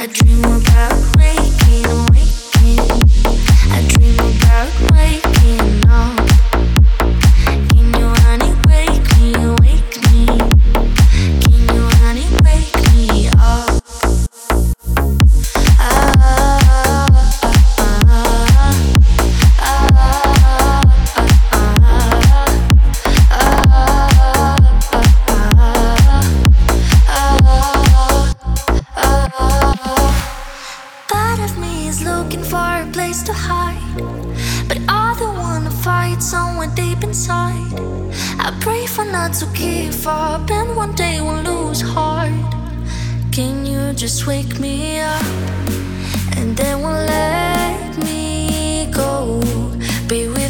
dream about waking, waking. I dream about waking up. Can you honey wake me, wake me? Can you honey wake me up? Part of me is looking for a place to hide, but I don't wanna fight somewhere deep inside. I pray for not to give up, and one day we'll lose heart. Can you just wake me up, and then we'll let me go? Be with